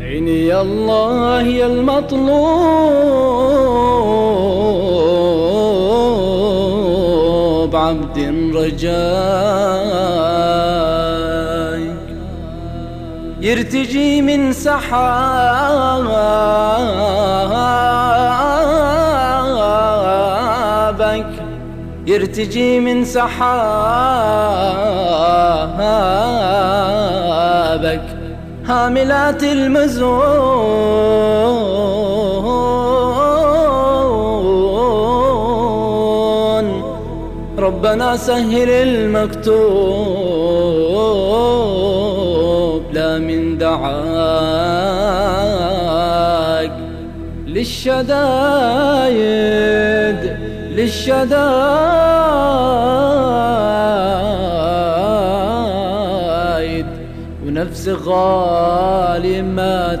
عيني يا الله يا المطلوب عبد رجاي يرتجي من سحابك، يرتجي من سحابك هاملات المزون. ربنا سهل المكتوب لا من دعاك للشدايد ونفس غالي ما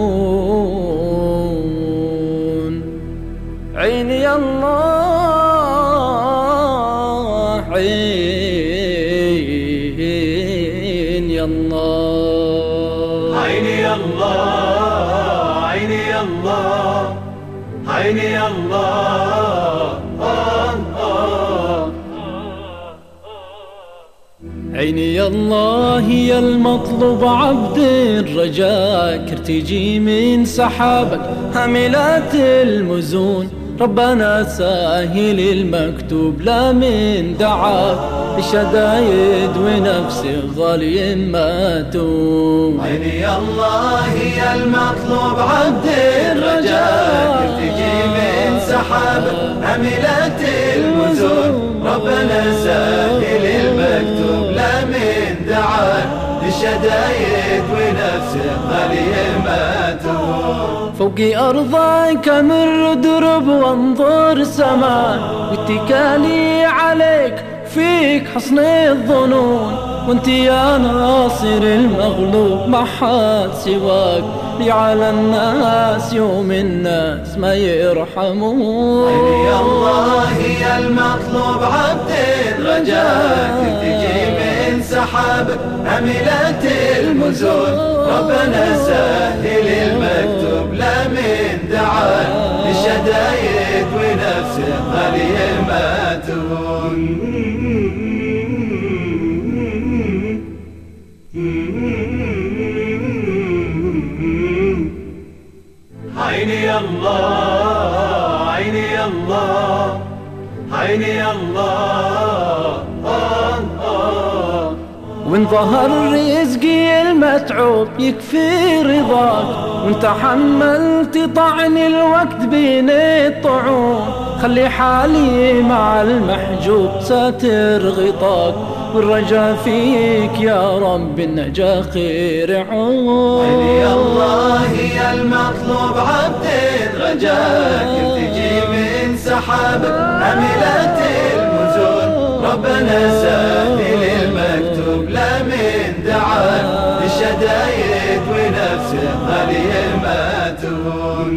تهون. عيني يا الله عين يا الله عيني يا الله عيني يا الله عيني يا الله عيني يا الله يا المطلوب عبد رجاك ارتجي من سحابك هاملات المزون. ربنا سهل المكتوب لا من دعاك لشدايد ونفس غالي ما تون. عيني يا الله يا المطلوب عبد رجاك ارتجي من سحابك هاملات المزون. ربنا سهل المكتوب لا من دعاك للشدايد ونفس غالي ما تهون. فوقي أرضك أمر درب وانظر سماء واتكالي عليك فيك حصن الظنون. وانت يا ناصر المغلوب ما حد سواك لي على الناس يوم الناس ما يرحمون. عيني يا الله يا المطلوب عبد رجاك ارتجي من سحابك هاملات المزون. ربنا سهل المكتوب لا من دعاك للشدايد ونفس غالي ما تهون. عيني يا الله عيني يا الله عيني يا الله وان ظهر رزقي المتعوب يكفي رضاك وانت حملت طعن الوقت بين الطعون. خلي حالي مع المحجوب ساتر غطاك والرجا فيك يا رب النجا خير عون. عيني يا الله يا المطلوب عبد رجاك ارتجي من سحابك هاملات المزون. ربنا سهل المكتوب لا من دعاك للشدايد ونفس غالي ما تهون.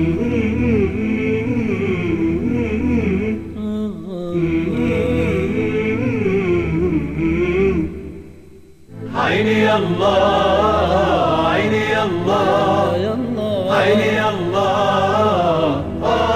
عيني يا الله عيني يا الله عيني يا الله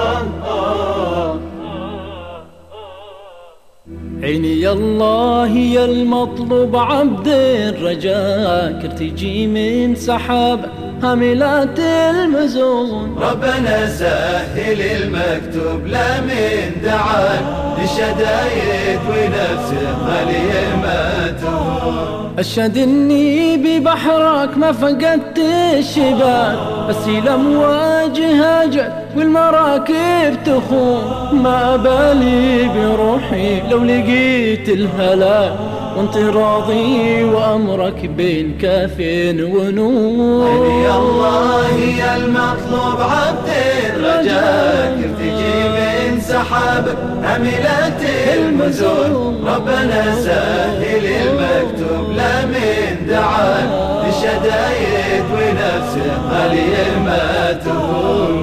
عيني يا الله يا المطلوب عبد رجاك ارتجي من سحابك هاملات المزون. ربنا سهل المكتوب لا من دعاك للشدايد ونفس غالي ما تهون. أشهد إني ببحرك ما فقدت الشباك بس الأمواج هاجت والمراكب تخون. ما بالي بروحي لو لقيت الهلاك وانت راضي وأمرك بين كاف ونون. عيني يا الله يا المطلوب عبد رجاك ارتجي من سحابك هاملات المزون. ربنا سهل المكتوب لا من دعاك للشدايد ونفس غالي ما تهون.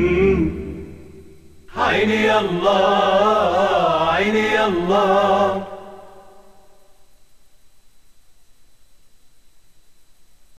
عيني يا الله عيني يا الله